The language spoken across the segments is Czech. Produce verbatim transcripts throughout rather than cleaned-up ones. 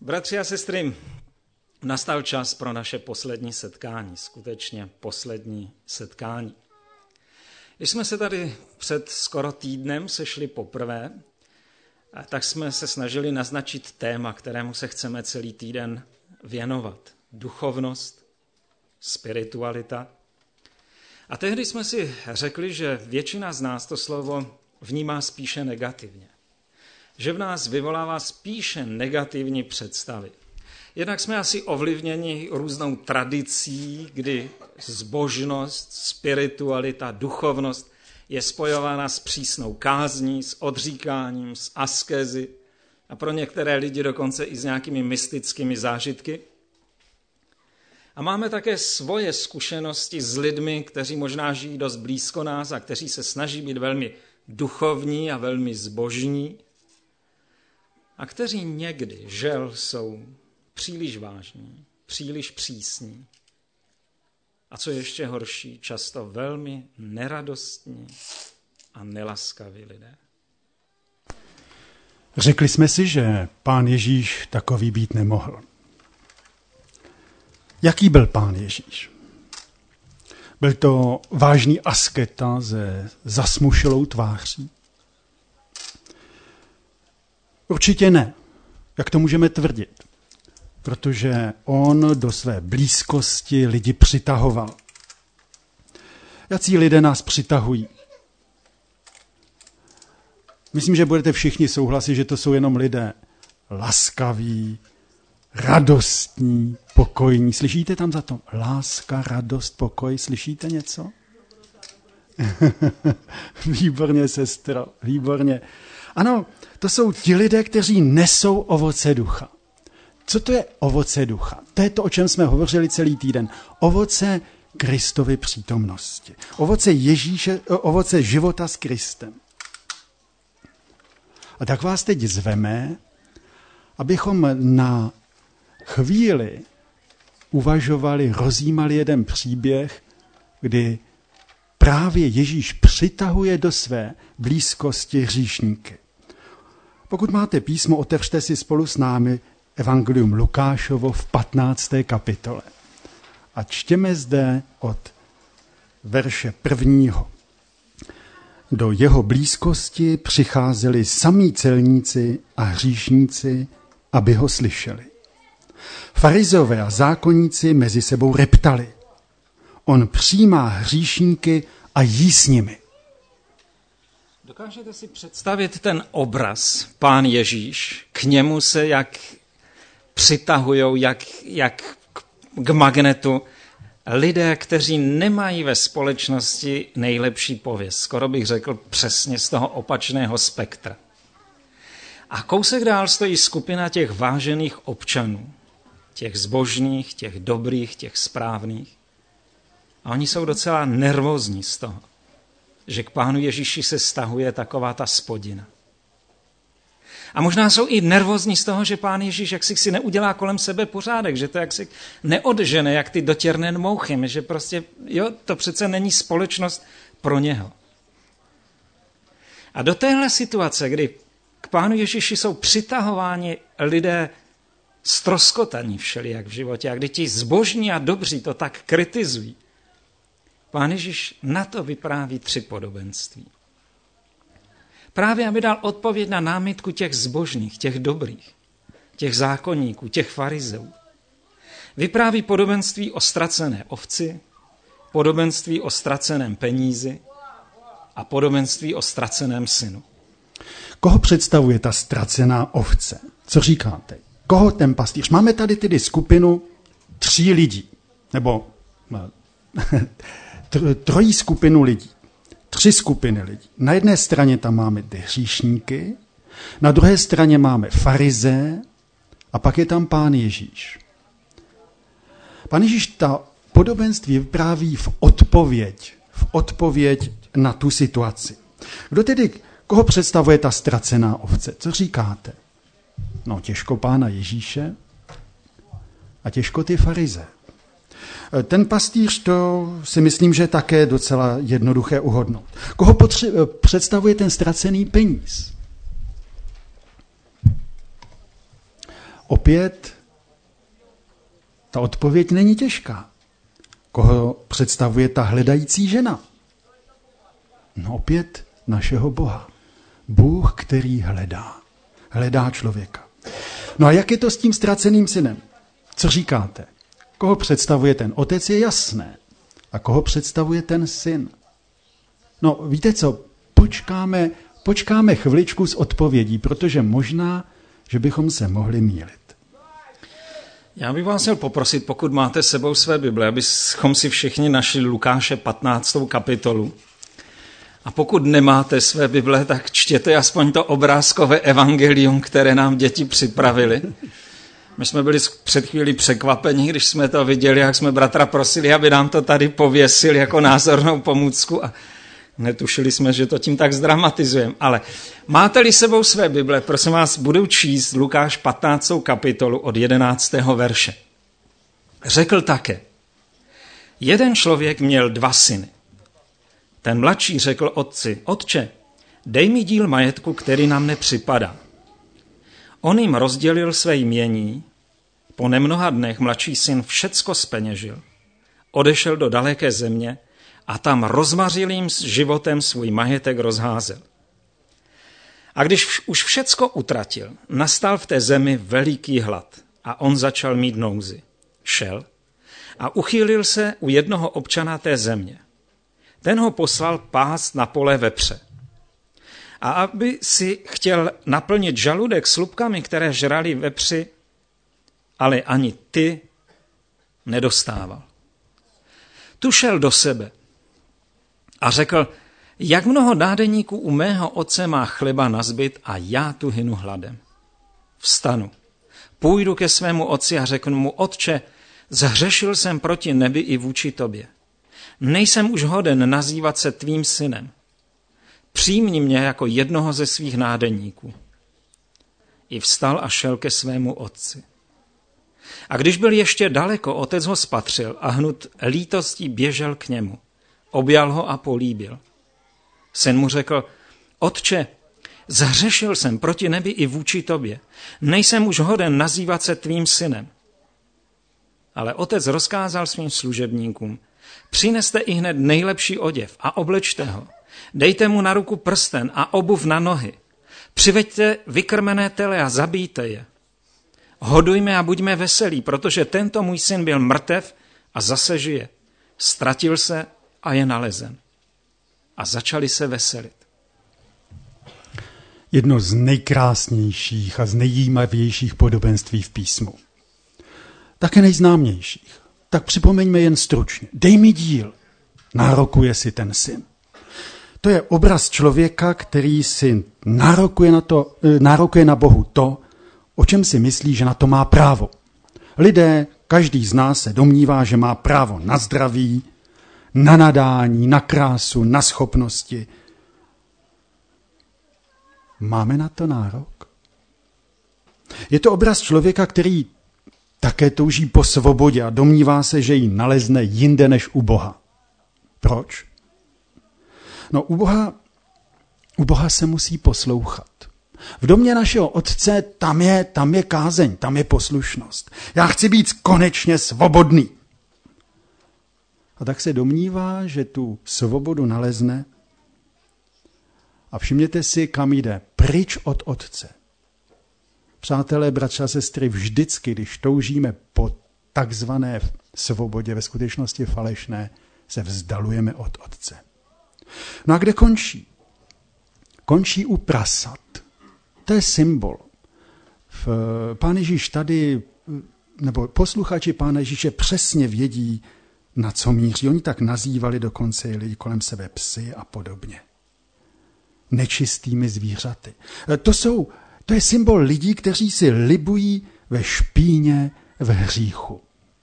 Bratři a sestry, nastal čas pro naše poslední setkání, skutečně poslední setkání. Když jsme se tady před skoro týdnem sešli poprvé, tak jsme se snažili naznačit téma, kterému se chceme celý týden věnovat. Duchovnost, spiritualita. A tehdy jsme si řekli, že většina z nás to slovo vnímá spíše negativně. Že v nás vyvolává spíše negativní představy. Jednak jsme asi ovlivněni různou tradicí, kdy zbožnost, spiritualita, duchovnost je spojována s přísnou kázní, s odříkáním, s askézy a pro některé lidi dokonce i s nějakými mystickými zážitky. A máme také svoje zkušenosti s lidmi, kteří možná žijí dost blízko nás a kteří se snaží být velmi duchovní a velmi zbožní a kteří někdy, žel, jsou příliš vážní, příliš přísní a co ještě horší, často velmi neradostní a nelaskaví lidé. Řekli jsme si, že Pán Ježíš takový být nemohl. Jaký byl Pán Ježíš? Byl to vážný asketa se zasmušelou tváří? Určitě ne. Jak to můžeme tvrdit? Protože on do své blízkosti lidi přitahoval. Jací lidé nás přitahují? Myslím, že budete všichni souhlasit, že to jsou jenom lidé laskaví, radostní, pokojní. Slyšíte tam za to? Láska, radost, pokoj. Slyšíte něco? Výborně, sestro, výborně. Ano, to jsou ti lidé, kteří nesou ovoce ducha. Co to je ovoce ducha? To je to, o čem jsme hovořili celý týden. Ovoce Kristovy přítomnosti. Ovoce Ježíše, ovoce života s Kristem. A tak vás teď zveme, abychom na chvíli uvažovali, rozjímali jeden příběh, kdy právě Ježíš přitahuje do své blízkosti hříšníky. Pokud máte písmo, otevřte si spolu s námi Evangelium Lukášovo v patnácté kapitole. A čtěme zde od verše prvního. Do jeho blízkosti přicházeli samí celníci a hříšníci, aby ho slyšeli. Farizové a zákonníci mezi sebou reptali. On přijímá hříšníky a jí s nimi. Dokážete si představit ten obraz, Pán Ježíš, k němu se jak přitahujou, jak, jak k magnetu lidé, kteří nemají ve společnosti nejlepší pověst. Skoro bych řekl přesně z toho opačného spektra. A kousek dál stojí skupina těch vážených občanů, těch zbožných, těch dobrých, těch správných. A oni jsou docela nervózní z toho, že k Pánu Ježíši se stahuje taková ta spodina. A možná jsou i nervózní z toho, že Pán Ježíš jaksi si neudělá kolem sebe pořádek, že to jaksi neodžene, jak ty dotěrné mouchy, že prostě, jo, to přece není společnost pro něho. A do téhle situace, kdy k Pánu Ježíši jsou přitahováni lidé ztroskotaní všelijak v životě, a kdy ti zbožní a dobří to tak kritizují, Pán Ježíš na to vypráví tři podobenství. Právě aby dal odpověď na námitku těch zbožných, těch dobrých, těch zákonníků, těch farizeů. Vypráví podobenství o ztracené ovci, podobenství o ztraceném penízi a podobenství o ztraceném synu. Koho představuje ta ztracená ovce? Co říkáte? Koho ten pastýř? Máme tady tedy skupinu tří lidí, nebo trojí skupinu lidí. Tři skupiny lidí. Na jedné straně tam máme ty hříšníky, na druhé straně máme farizé a pak je tam Pán Ježíš. Pán Ježíš ta podobenství vypráví v odpověď, v odpověď na tu situaci. Kdo tedy, koho představuje ta ztracená ovce? Co říkáte? No těžko Pána Ježíše a těžko ty farize. Ten pastýř, to si myslím, že je také docela jednoduché uhodnout. Koho potře- představuje ten ztracený peníz? opět ta odpověď není těžká. Koho představuje ta hledající žena? No opět našeho Boha. Bůh, který hledá. Hledá člověka. No a jak je to s tím ztraceným synem? Co říkáte? Koho představuje ten otec, je jasné. A koho představuje ten syn? No víte co, počkáme, počkáme chviličku s odpovědí, protože možná, že bychom se mohli mýlit. Já bych vás chtěl poprosit, pokud máte s sebou své Bible, abychom si všichni našli Lukáše patnáctou kapitolu. A pokud nemáte své Bible, tak čtěte aspoň to obrázkové evangelium, které nám děti připravili. My jsme byli před chvílí překvapeni, když jsme to viděli, jak jsme bratra prosili, aby nám to tady pověsil jako názornou pomůcku a netušili jsme, že to tím tak zdramatizujeme. Ale máte-li sebou své Bible, prosím vás, budu číst Lukáš patnáctou kapitolu od jedenáctého verše. Řekl také, jeden člověk měl dva syny. Ten mladší řekl otci, otče, dej mi díl majetku, který nám nepřipadá. On jim rozdělil své jmění, po nemnoha dnech mladší syn všecko zpeněžil, odešel do daleké země a tam rozmařilým životem svůj majetek rozházel. A když už všecko utratil, nastal v té zemi veliký hlad a on začal mít nouzi. Šel a uchýlil se u jednoho občana té země. Ten ho poslal pást na pole vepře. A aby si chtěl naplnit žaludek slupkami, které žrali vepři, ale ani ty nedostával. Tu šel do sebe a řekl, jak mnoho nádeníků u mého otce má chleba nazbyt a já tu hynu hladem. Vstanu, půjdu ke svému otci a řeknu mu, otče, zhřešil jsem proti nebi i vůči tobě. Nejsem už hoden nazývat se tvým synem. Přijmi mě jako jednoho ze svých nádeníků. I vstal a šel ke svému otci. A když byl ještě daleko, otec ho spatřil a hnut lítostí běžel k němu. Objal ho a políbil. Syn mu řekl, otče, zhřešil jsem proti nebi i vůči tobě. Nejsem už hoden nazývat se tvým synem. Ale otec rozkázal svým služebníkům, přineste i hned nejlepší oděv a oblečte ho. Dejte mu na ruku prsten a obuv na nohy. Přiveďte vykrmené tele a zabijte je. Hodujme a buďme veselí, protože tento můj syn byl mrtev a zase žije. Ztratil se a je nalezen. A začali se veselit. Jedno z nejkrásnějších a z nejjímavějších podobenství v písmu. Také nejznámějších. Tak připomeňme jen stručně. Dej mi díl, nárokuje si ten syn. To je obraz člověka, který si nárokuje na, to, nárokuje na Bohu to, o čem si myslí, že na to má právo. Lidé, každý z nás se domnívá, že má právo na zdraví, na nadání, na krásu, na schopnosti. Máme na to nárok? Je to obraz člověka, který také touží po svobodě a domnívá se, že ji nalezne jinde než u Boha. Proč? No u Boha, u Boha se musí poslouchat. V domě našeho otce tam je, tam je kázeň, tam je poslušnost. Já chci být konečně svobodný. A tak se domnívá, že tu svobodu nalezne a všimněte si, kam jde. Pryč od otce. Přátelé, bratři a sestry, vždycky, když toužíme po takzvané svobodě, ve skutečnosti falešné, se vzdalujeme od otce. No a kde končí? Končí u prasat. To je symbol. V, Pán Ježíš tady, nebo posluchači Pána Ježíše přesně vědí, na co míří. Oni tak nazývali dokonce i lidi kolem sebe psy a podobně. Nečistými zvířaty. To jsou, to je symbol lidí, kteří si libují ve špíně, v hříchu.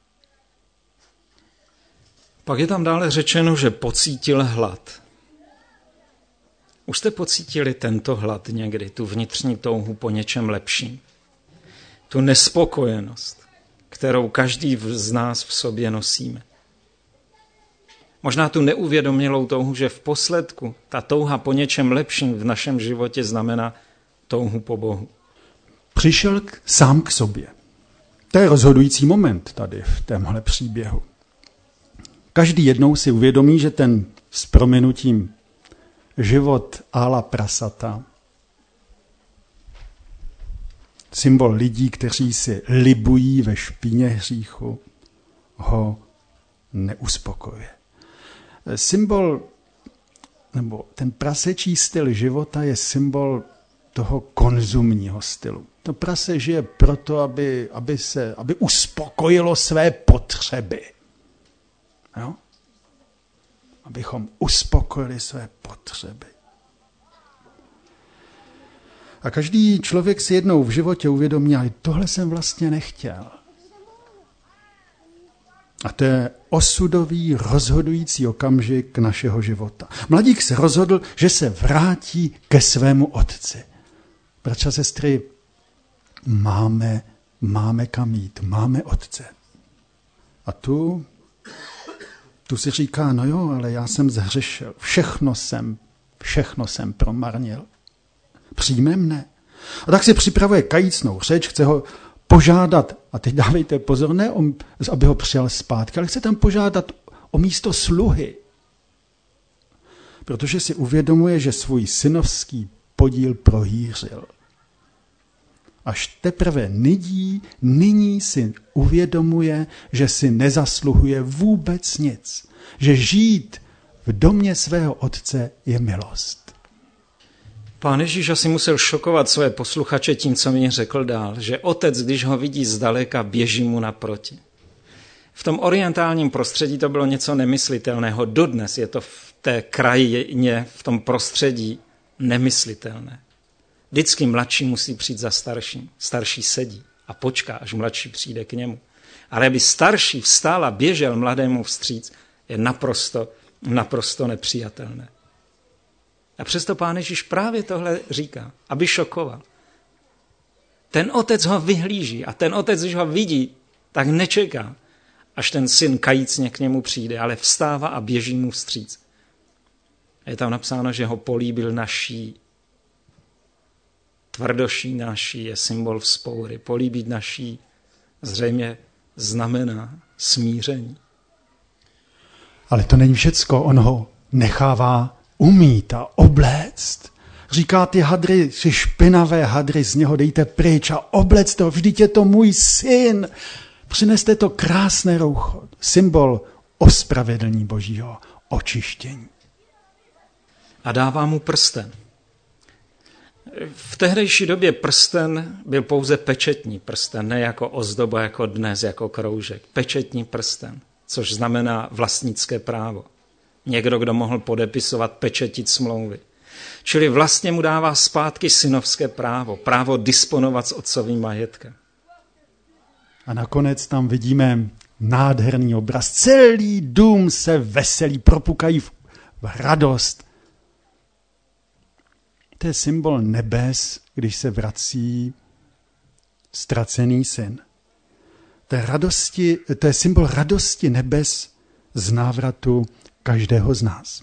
Pak je tam dále řečeno, že pocítil hlad. Už jste pocítili tento hlad někdy, tu vnitřní touhu po něčem lepším? Tu nespokojenost, kterou každý z nás v sobě nosíme. Možná tu neuvědomělou touhu, že v posledku ta touha po něčem lepším v našem životě znamená touhu po Bohu. Přišel k, sám k sobě. To je rozhodující moment tady v tomhle příběhu. Každý jednou si uvědomí, že ten s prominutím život ála prasata, symbol lidí, kteří si libují ve špíně hříchu, ho neuspokojuje. Symbol, nebo ten prasečí styl života je symbol toho konzumního stylu. To prase žije proto, aby, aby, se, aby uspokojilo své potřeby. Jo? Abychom uspokojili své potřeby. A každý člověk si jednou v životě uvědomí, ale tohle jsem vlastně nechtěl. A to je osudový, rozhodující okamžik našeho života. Mladík se rozhodl, že se vrátí ke svému otci. Bratři a sestry, máme, máme kam jít, máme otce. A tu, tu si říká, no jo, ale já jsem zhřešil, všechno jsem, všechno jsem promarnil. Přijme mne. A tak si připravuje kajícnou řeč, chce ho požádat, a teď dávejte pozor, ne, aby ho přijal zpátky, ale chce tam požádat o místo sluhy. Protože si uvědomuje, že svůj synovský podíl prohýřil. Až teprve nyní, nyní si uvědomuje, že si nezasluhuje vůbec nic. Že žít v domě svého otce je milost. Pán Ježíš asi musel šokovat své posluchače tím, co mi řekl dál, že otec, když ho vidí zdaleka, běží mu naproti. V tom orientálním prostředí to bylo něco nemyslitelného. Dodnes je to v té krajině, v tom prostředí nemyslitelné. Vždycky mladší musí přijít za starším. Starší sedí a počká, až mladší přijde k němu. Ale aby starší vstál a běžel mladému vstříc, je naprosto, naprosto nepřijatelné. A přesto Pán Ježíš právě tohle říká, aby šokoval. Ten otec ho vyhlíží a ten otec, když ho vidí, tak nečeká, až ten syn kajícně k němu přijde, ale vstává a běží mu vstříc. A je tam napsáno, že ho políbil naší. Tvrdoší naší je symbol vzpoury. Políbit naší zřejmě znamená smíření. Ale to není všecko, on ho nechává umýt a obléct. Říká, ty hadry, ty špinavé hadry, z něho dejte pryč a obléct ho, vždyť je to můj syn. Přineste to krásné roucho, symbol ospravedlnění Božího, očištění. A dává mu prsten. V tehdejší době prsten byl pouze pečetní prsten, ne jako ozdoba, jako dnes, jako kroužek. Pečetní prsten, což znamená vlastnické právo. Někdo, kdo mohl podepisovat, pečetit smlouvy. Čili vlastně mu dává zpátky synovské právo, právo disponovat s otcovým majetkem. A nakonec tam vidíme nádherný obraz. Celý dům se veselí, propukají v radost. To je symbol nebes, když se vrací ztracený syn. To je, radosti, to je symbol radosti nebes z návratu každého z nás.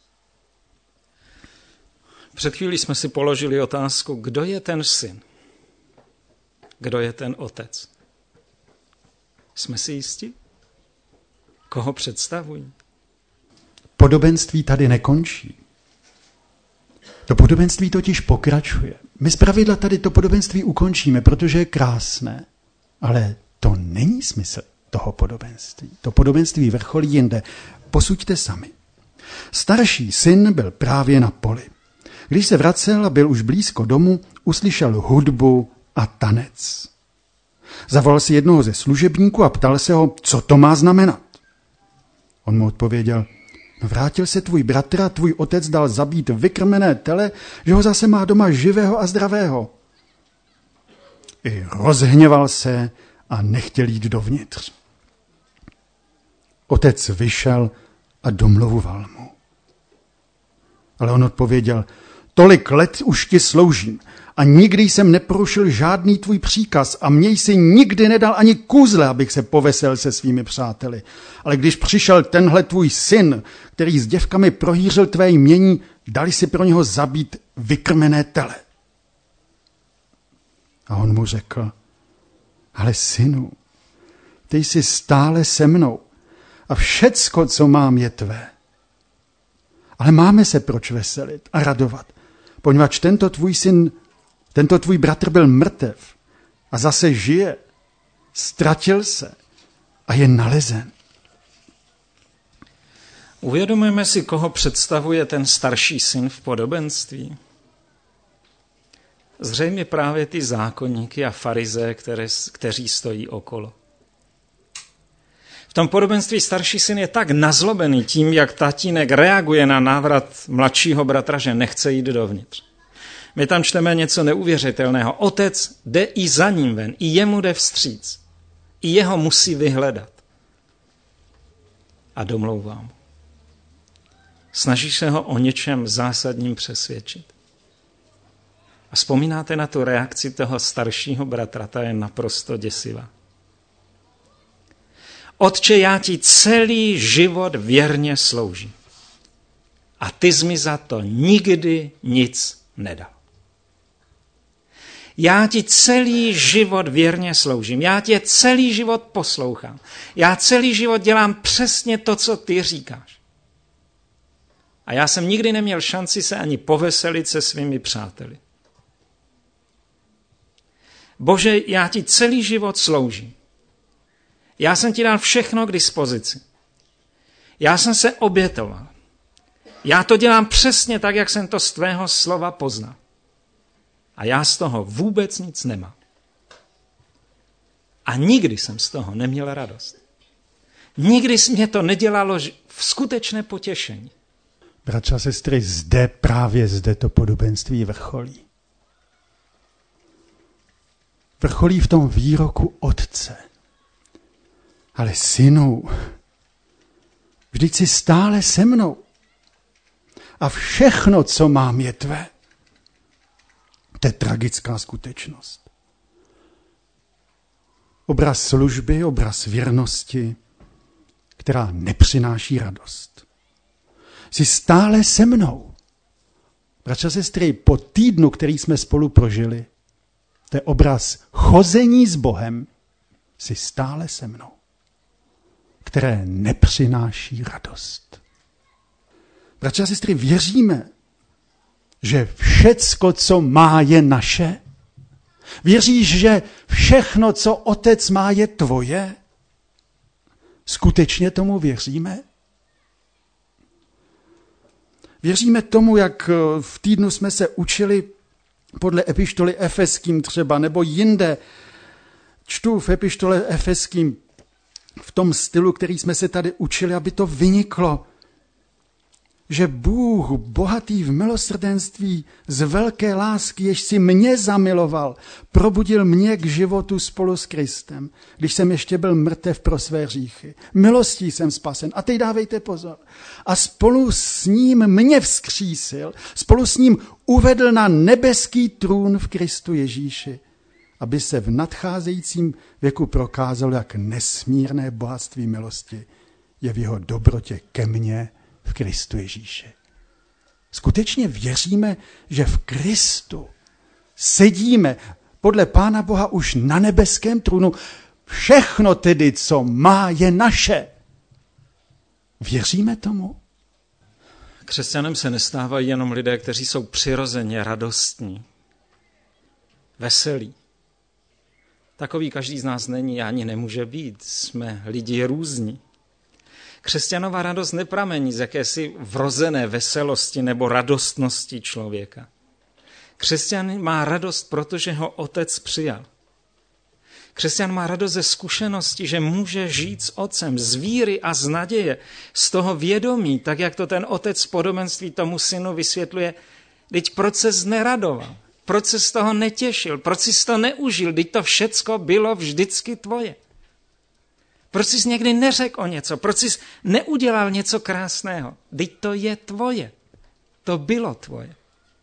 Před chvílí jsme si položili otázku, kdo je ten syn? Kdo je ten otec? Jsme si jistí? Koho představují? Podobenství tady nekončí. To podobenství totiž pokračuje. My zpravidla tady to podobenství ukončíme, protože je krásné, ale to není smysl toho podobenství. To podobenství vrcholí jinde. Posuďte sami. Starší syn byl právě na poli. Když se vracel a byl už blízko domu, uslyšel hudbu a tanec. Zavolal si jednoho ze služebníků a ptal se ho, co to má znamenat. On mu odpověděl, no vrátil se tvůj bratr a tvůj otec dal zabít vykrmené tele, že ho zase má doma živého a zdravého. I rozhněval se a nechtěl jít dovnitř. Otec vyšel a domlouval mu. Ale on odpověděl, tolik let už ti sloužím a nikdy jsem neporušil žádný tvůj příkaz a mě jsi nikdy nedal ani kůzle, abych se povesel se svými přáteli. Ale když přišel tenhle tvůj syn, který s děvkami prohýřil tvé jmění, dali si pro něho zabít vykrmené tele. A on mu řekl, Ale synu, ty jsi stále se mnou a všecko, co mám, je tvé. Ale máme se proč veselit a radovat, poněvadž tento tvůj syn, tento tvůj bratr byl mrtev a zase žije, ztratil se a je nalezen. Uvědomujeme si, koho představuje ten starší syn v podobenství? Zřejmě právě ty zákonníky a farizeje, které, kteří stojí okolo. V tom podobenství starší syn je tak nazlobený tím, jak tatínek reaguje na návrat mladšího bratra, že nechce jít dovnitř. My tam čteme něco neuvěřitelného. Otec jde i za ním ven, i jemu jde vstříc. I jeho musí vyhledat. A domlouvá mu. Snaží se ho o něčem zásadním přesvědčit. A vzpomínáte na tu reakci toho staršího bratra, ta je naprosto děsivá. Otče, já ti celý život věrně sloužím. A ty jsi mi za to nikdy nic nedal. Já ti celý život věrně sloužím. Já tě celý život poslouchám. Já celý život dělám přesně to, co ty říkáš. A já jsem nikdy neměl šanci se ani poveselit se svými přáteli. Bože, já ti celý život sloužím. Já jsem ti dal všechno k dispozici. Já jsem se obětoval. Já to dělám přesně tak, jak jsem to z tvého slova poznal. A já z toho vůbec nic nemám. A nikdy jsem z toho neměl radost. Nikdy mě to nedělalo v skutečné potěšení. Bratři a sestry, zde, právě zde to podobenství vrcholí. Vrcholí v tom výroku otce. Ale synu, vždyť jsi stále se mnou. A všechno, co mám, je tvé. To je tragická skutečnost. Obraz služby, obraz věrnosti, která nepřináší radost. Jsi stále se mnou. Bratři a sestry, po týdnu, který jsme spolu prožili, to je obraz chození s Bohem, jsi stále se mnou, které nepřináší radost. Bratři a sestry, věříme, že všecko, co má, je naše? Věříš, že všechno, co otec má, je tvoje? Skutečně tomu věříme? Věříme tomu, jak v týdnu jsme se učili podle epištoly Efeským třeba, nebo jinde. Čtu v epištole Efeským v tom stylu, který jsme se tady učili, aby to vyniklo, že Bůh, bohatý v milosrdenství, z velké lásky, jež si mě zamiloval, probudil mě k životu spolu s Kristem, když jsem ještě byl mrtev pro své hříchy. Milostí jsem spasen. A teď dávejte pozor. A spolu s ním mě vzkřísil, spolu s ním uvedl na nebeský trůn v Kristu Ježíši, aby se v nadcházejícím věku prokázalo, jak nesmírné bohatství milosti je v jeho dobrotě ke mně v Kristu Ježíši. Skutečně věříme, že v Kristu sedíme podle Pána Boha už na nebeském trůnu. Všechno tedy, co má, je naše. Věříme tomu? Křesťanem se nestávají jenom lidé, kteří jsou přirozeně radostní, veselí. Takový každý z nás není a ani nemůže být. Jsme lidi různí. Křesťanová radost nepramení z jakési vrozené veselosti nebo radostnosti člověka. Křesťan má radost, protože ho otec přijal. Křesťan má radost ze zkušenosti, že může žít s otcem, z víry a z naděje, z toho vědomí, tak jak to ten otec v podobenství tomu synu vysvětluje. Teď proč ses neradoval? Proč ses z toho netěšil? Proč jsi to neužil? Teď to všecko bylo vždycky tvoje. Proč jsi někdy neřekl o něco? Proč jsi neudělal něco krásného? Teď to je tvoje. To bylo tvoje.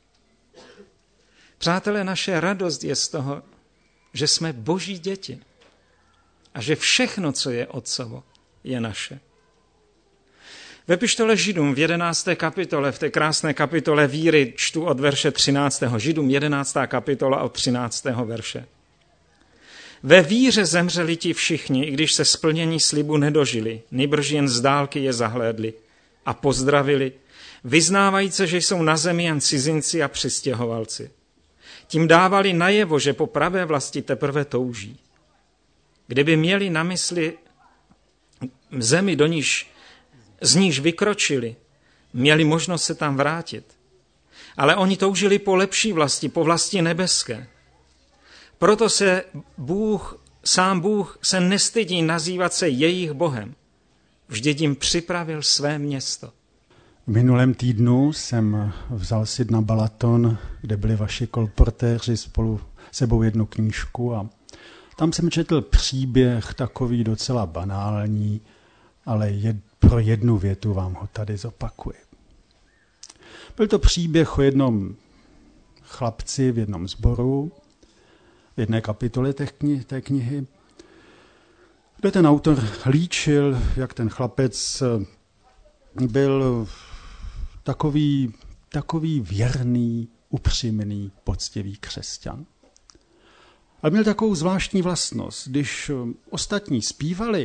Přátelé, naše radost je z toho, že jsme Boží děti a že všechno, co je otcovo, je naše. Ve epištole Židům v jedenácté kapitole, v té krásné kapitole víry, čtu od verše třináctého Židům jedenáctá kapitola od třináctého verše. Ve víře zemřeli ti všichni, i když se splnění slibu nedožili, nýbrž jen z dálky je zahlédli a pozdravili, vyznávajíce, že jsou na zemi jen cizinci a přistěhovalci. Tím dávali najevo, že po pravé vlasti teprve touží. Kdyby měli na mysli zemi, do níž, z níž vykročili, měli možnost se tam vrátit. Ale oni toužili po lepší vlasti, po vlasti nebeské. Proto se Bůh, sám Bůh se nestydí nazývat se jejich Bohem. Vždyť jim připravil své město. V minulém týdnu jsem vzal si na Balaton, kde byli vaši kolportéři spolu sebou jednu knížku a tam jsem četl příběh takový docela banální, ale jed, pro jednu větu vám ho tady zopakuji. Byl to příběh o jednom chlapci v jednom sboru, v jedné kapitole té knihy, té knihy, kde ten autor líčil, jak ten chlapec byl takový, takový věrný, upřímný, poctivý křesťan. Ale měl takovou zvláštní vlastnost. Když ostatní zpívali,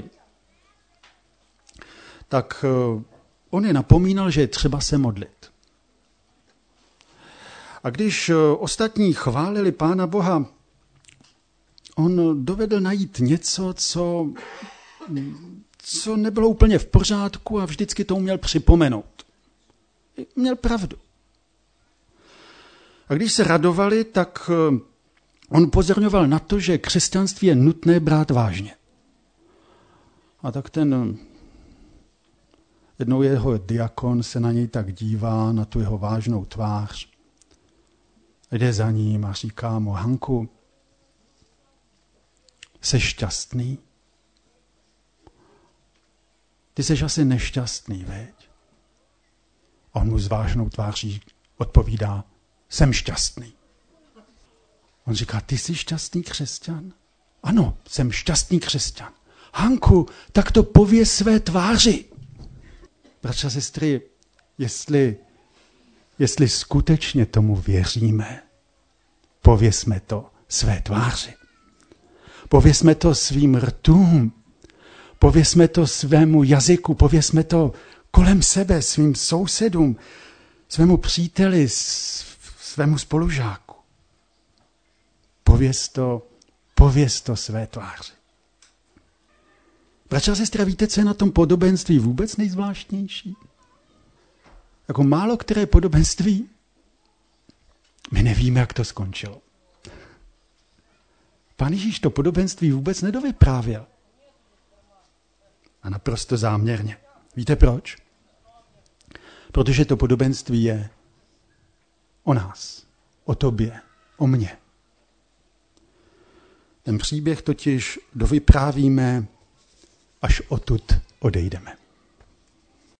tak on je napomínal, že je třeba se modlit. A když ostatní chválili Pána Boha, on dovedl najít něco, co, co nebylo úplně v pořádku a vždycky to uměl připomenout. Měl pravdu. A když se radovali, tak on upozorňoval na to, že křesťanství je nutné brát vážně. A tak ten jednou jeho diakon se na něj tak dívá, na tu jeho vážnou tvář. Jde za ním a říká mu: Hanku, jsi šťastný? Ty jsi asi nešťastný, veď? A on mu s vážnou tváří odpovídá: jsem šťastný. On říká: ty jsi šťastný křesťan? Ano, jsem šťastný křesťan. Hanku, tak to pověz své tváři. Bratři a sestry, jestli, jestli skutečně tomu věříme, povězme to své tváři. Povězme to svým rtům. Povězme to svému jazyku. Povězme to kolem sebe, svým sousedům, svému příteli, svému spolužáku. Pověz to, pověz to své tváři. Bratři a sestry, víte, co je na tom podobenství vůbec nejzvláštnější? Jako málo které podobenství, my nevíme, jak to skončilo. Pán Ježíš to podobenství vůbec nedovyprávěl. A naprosto záměrně. Víte proč? Protože to podobenství je o nás, o tobě, o mně. Ten příběh totiž dovyprávíme, až odtud odejdeme.